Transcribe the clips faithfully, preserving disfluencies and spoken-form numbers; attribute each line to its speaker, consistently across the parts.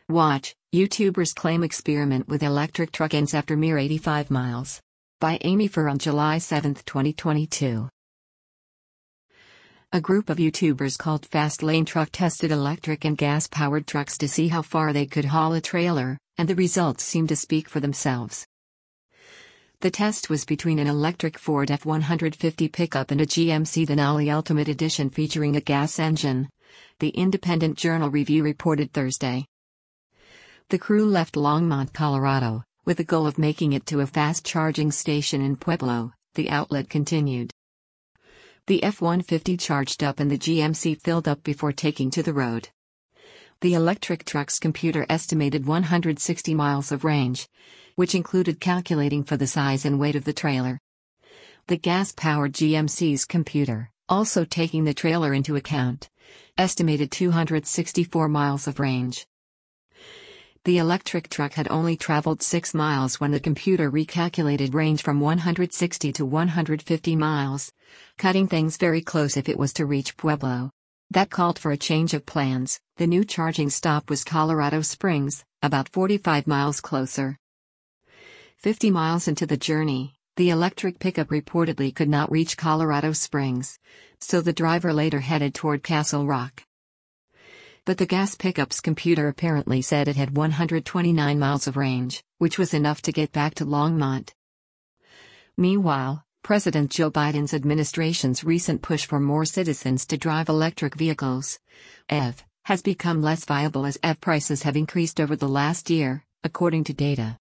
Speaker 1: Watch, YouTubers claim experiment with electric truck ends after mere eighty-five miles. By Amy Fur on July seventh, twenty twenty-two. A group of YouTubers called Fast Lane Truck tested electric and gas-powered trucks to see how far they could haul a trailer, and the results seem to speak for themselves. The test was between an electric Ford F one fifty pickup and a G M C Denali Ultimate Edition featuring a gas engine, the Independent Journal Review reported Thursday. The crew left Longmont, Colorado, with the goal of making it to a fast charging station in Pueblo, the outlet continued. The F one fifty charged up and the G M C filled up before taking to the road. The electric truck's computer estimated one hundred sixty miles of range, which included calculating for the size and weight of the trailer. The gas-powered G M C's computer, also taking the trailer into account, estimated two hundred sixty-four miles of range. The electric truck had only traveled six miles when the computer recalculated range from one hundred sixty to one hundred fifty miles, cutting things very close if it was to reach Pueblo. That called for a change of plans. The new charging stop was Colorado Springs, about forty-five miles closer. fifty miles into the journey, the electric pickup reportedly could not reach Colorado Springs, so the driver later headed toward Castle Rock. But the gas pickup's computer apparently said it had one hundred twenty-nine miles of range, which was enough to get back to Longmont. Meanwhile, President Joe Biden's administration's recent push for more citizens to drive electric vehicles, E V, has become less viable as E V prices have increased over the last year, according to data.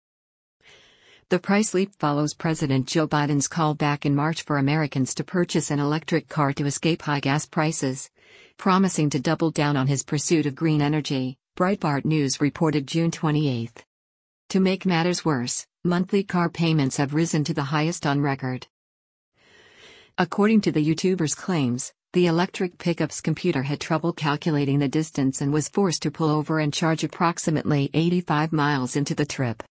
Speaker 1: The price leap follows President Joe Biden's call back in March for Americans to purchase an electric car to escape high gas prices, promising to double down on his pursuit of green energy, Breitbart News reported June twenty-eighth. To make matters worse, monthly car payments have risen to the highest on record. According to the YouTuber's claims, the electric pickup's computer had trouble calculating the distance and was forced to pull over and charge approximately eighty-five miles into the trip.